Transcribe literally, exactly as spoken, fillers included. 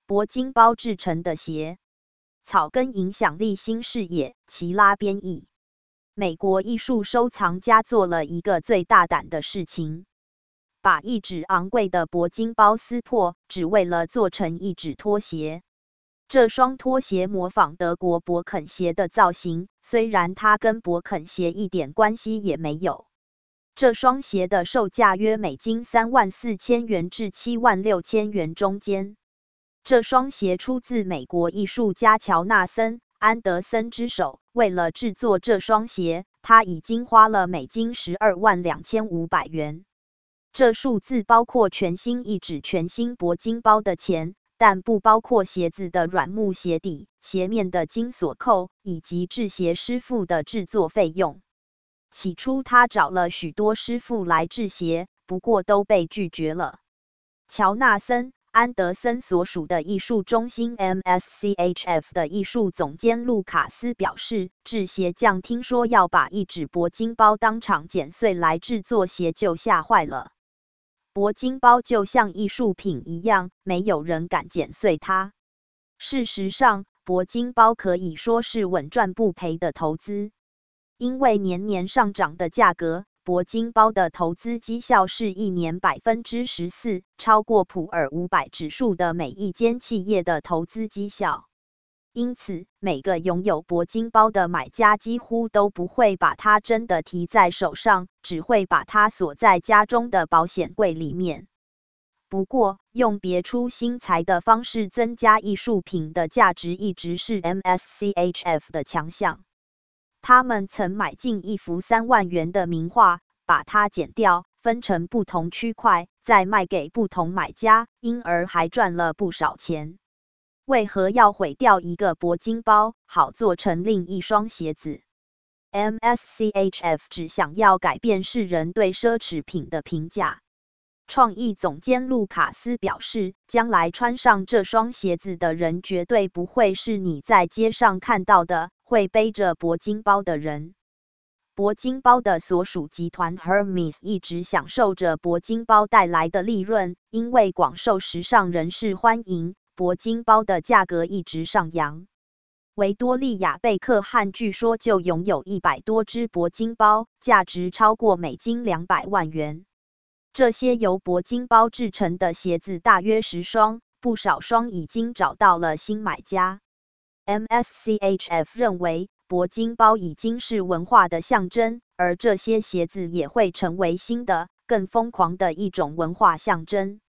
铂金包制成的鞋。草根影响力新视野，齐拉编译。美国艺术收藏家做了一个最大胆的事情，把一只昂贵的铂金包撕破，只为了做成一只拖鞋。这双拖鞋模仿德国勃肯鞋的造型，虽然它跟勃肯鞋一点关系也没有。这双鞋的售价约美金三万四千元至七万六千元中间。这双鞋出自美国艺术家乔纳森·安德森之手。为了制作这双鞋，他已经花了美金十二万两千五百元。这数字包括全新一只全新铂金包的钱，但不包括鞋子的软木鞋底、鞋面的金锁扣以及制鞋师傅的制作费用。起初，他找了许多师傅来制鞋，不过都被拒绝了。乔纳森·安德森所属的艺术中心 M S C H F 的艺术总监路卡斯表示，制鞋匠听说要把一只铂金包当场剪碎来制作鞋，就吓坏了。铂金包就像艺术品一样，没有人敢剪碎它。事实上，铂金包可以说是稳赚不赔的投资，因为年年上涨的价格。铂金包的投资绩效是一年 百分之十四， 超过普尔五百指数的每一间企业的投资绩效。因此，每个拥有铂金包的买家几乎都不会把它真的提在手上，只会把它锁在家中的保险柜里面。不过，用别出心裁的方式增加艺术品的价值一直是 M S C H F 的强项。他们曾买进一幅三万元的名画，把它剪掉，分成不同区块，再卖给不同买家，因而还赚了不少钱。为何要毁掉一个铂金包，好做成另一双鞋子？ M S C H F 只想要改变世人对奢侈品的评价。创意总监路卡斯表示，将来穿上这双鞋子的人绝对不会是你在街上看到的会背着铂金包的人。铂金包的所属集团 Hermes 一直享受着铂金包带来的利润，因为广受时尚人士欢迎，铂金包的价格一直上扬。维多利亚·贝克汉据说就拥有一百多只铂金包，价值超过美金两百万元。这些由铂金包制成的鞋子大约十双，不少双已经找到了新买家。M S C H F 认为，铂金包已经是文化的象征，而这些鞋子也会成为新的、更疯狂的一种文化象征。